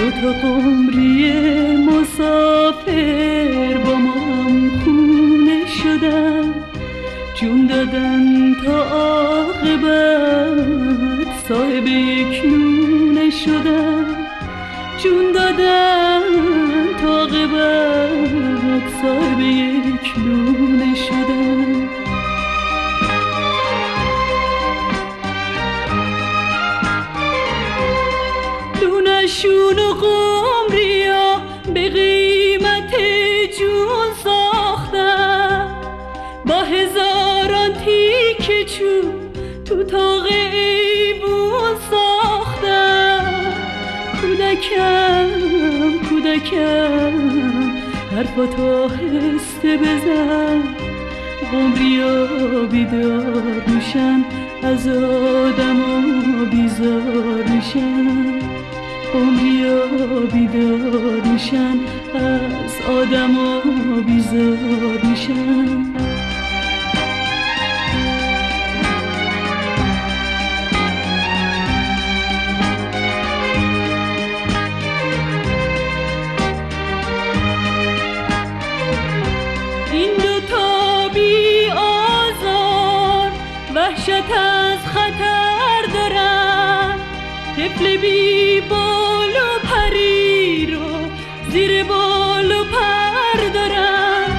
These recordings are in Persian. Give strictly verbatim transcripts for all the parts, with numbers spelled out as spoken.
دو تا قمری مسافر با ما هم خونه شدن، جون دادن تا عاقبت صاحب یک لونه شدن، جون دادن تا عاقبت صاحب یک لونه شدن. لونشون و قمریا به قیمت جون ساختن، با هزاران تیکه چوب تو تاق ایوون ساختن. کودکم کودکم حرفاتو آهسته بزن، قمریا بیدار میشن از آدما بیزار میشن، قمریا بیدار میشن از آدما بیزار میشن. این دوتا بی آزار وحشت از خطر دارن، طفل بی بال و پری رو زیر بال و پر دارن.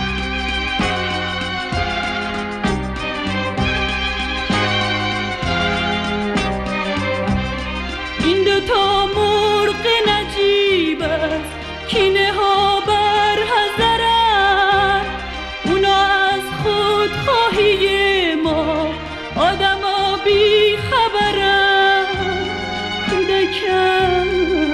این دوتا مرغ نجیب است کینه ها بر حذرن، اونا از خودخواهی ما آدما بی خبرن. کودکم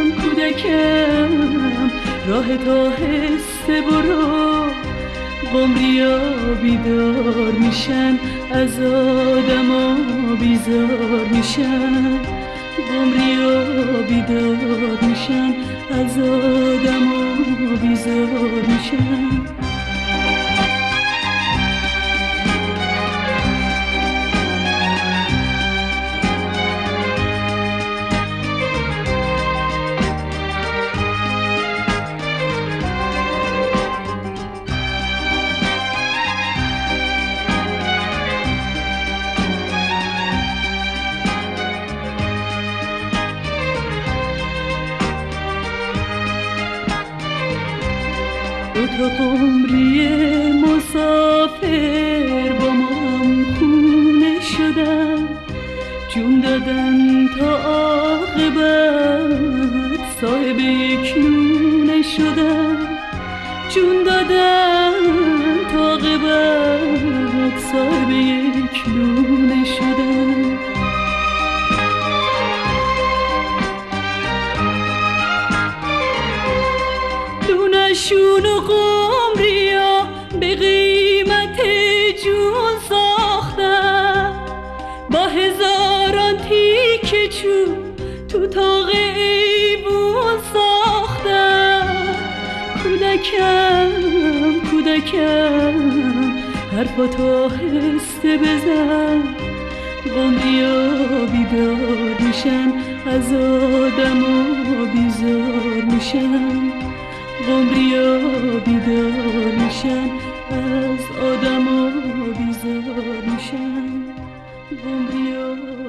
کودکم راه تا هسته برو، قمریا بیدار میشن از آدما بیزار میشن، قمریا بیدار میشن از آدما بیزار میشن. دو تا قمری مسافر با ما هم خونه شدن، جون دادن تا عاقبت صاحب یک لونه شدن، جون دادن تا عاقبت صاحب یک لونه شدن. لونشون و قمریا به قیمت جون ساختن، با هزاران تیکه چوب تو تاق ایوون ساختن. کودکم کودکم حرفاتو آهسته بزن، قمریا بیدار میشن از آدما بیزار میشن، قمریا بیدار میشن از آدما بیزار میشن، قمریا